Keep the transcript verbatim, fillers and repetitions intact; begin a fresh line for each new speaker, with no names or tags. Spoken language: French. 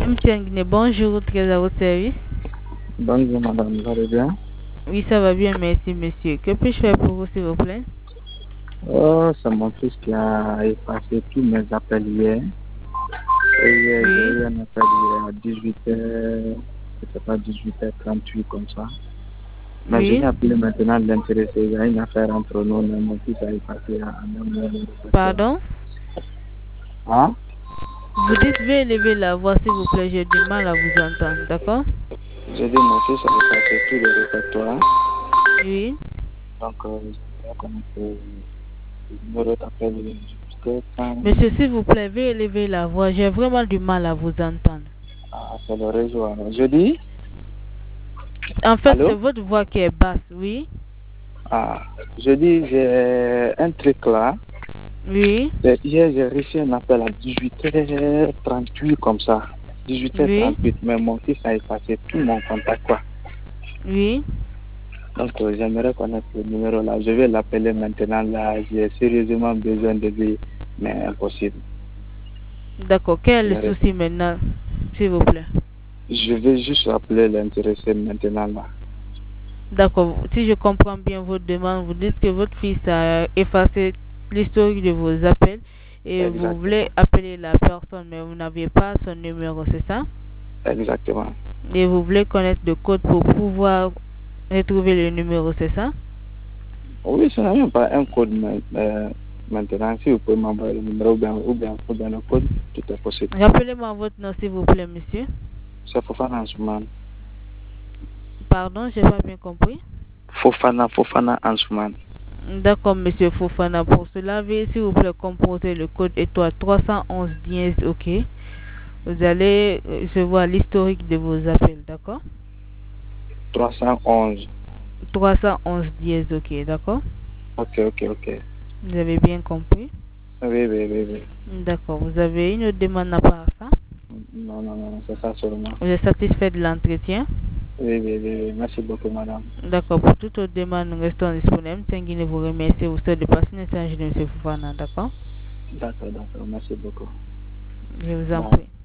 M. Tianguine, bonjour, très à votre service.
Bonjour madame, vous allez bien?
Oui, ça va bien, merci monsieur. Que puis-je faire pour vous, s'il vous plaît?
Oh, c'est mon fils qui a effacé tous mes appels hier. Et hier,
Oui.
j'ai eu un appel hier à dix-huit heures, je sais pas, dix-huit heures trente-huit comme ça. Mais je
Oui.
vais appeler maintenant l'intéressé. Il y a une affaire entre nous, mais mon fils a effacé un numéro.
Pardon?
Hein?
Vous dites, veuillez élever la voix, s'il vous plaît, j'ai du mal à vous entendre, d'accord?
J'ai dit mon fils a effacé tous les répertoires.
Oui.
Donc, euh, je vais connaître le numéro d'appel.
Monsieur, s'il vous plaît, veuillez élever la voix, j'ai vraiment du mal à vous entendre.
Ah, c'est le réseau. Alors. Je dis?
En fait, c'est
Allô?
votre voix qui est basse, oui?
Ah, je dis, j'ai un truc là.
Oui.
Hier, j'ai reçu un appel à dix-huit heures trente-huit comme ça. dix-huit heures
Oui.
trente-huit, mais mon fils a effacé tout mon contact, quoi.
Oui.
Donc, euh, j'aimerais connaître le numéro là. Je vais l'appeler maintenant là. J'ai sérieusement besoin de lui, mais impossible.
D'accord, quel est le souci maintenant, s'il vous plaît?
Je vais juste appeler l'intéressé maintenant là.
D'accord, si je comprends bien votre demande, vous dites que votre fils a effacé l'historique de vos appels et
Exactement.
vous voulez appeler la personne, mais vous n'avez pas son numéro, c'est ça?
Exactement.
Et vous voulez connaître le code pour pouvoir retrouver le numéro, c'est ça?
Oui, ce n'est même pas un code, mais euh, maintenant, si vous pouvez m'envoyer le numéro ou bien, ou bien, ou bien le code, tout est possible.
Rappelez-moi votre nom, s'il vous plaît, monsieur.
C'est Fofana Ansouman.
Pardon, j'ai pas bien compris.
Fofana, Fofana Ansouman.
D'accord, monsieur Fofana. Pour cela, veuillez s'il vous plaît composer le code étoile trois cent onze dièse, ok? Vous allez recevoir l'historique de vos appels, d'accord?
trois cent onze.
trois cent onze dièse, ok, d'accord?
Ok, ok, ok.
Vous avez bien compris?
Oui, oui, oui, oui.
D'accord. Vous avez une autre demande à part ça?
Non, non, non, c'est ça seulement.
Vous êtes satisfait de l'entretien?
Oui, oui, oui, oui. Merci beaucoup, madame.
D'accord. Pour toute autre demande, nous restons disponibles. Tenguine vous remercie. Vous souhaite de passer une message de M. Fofana, d'accord?
D'accord, d'accord. Merci beaucoup.
Je vous en
Bye.
prie.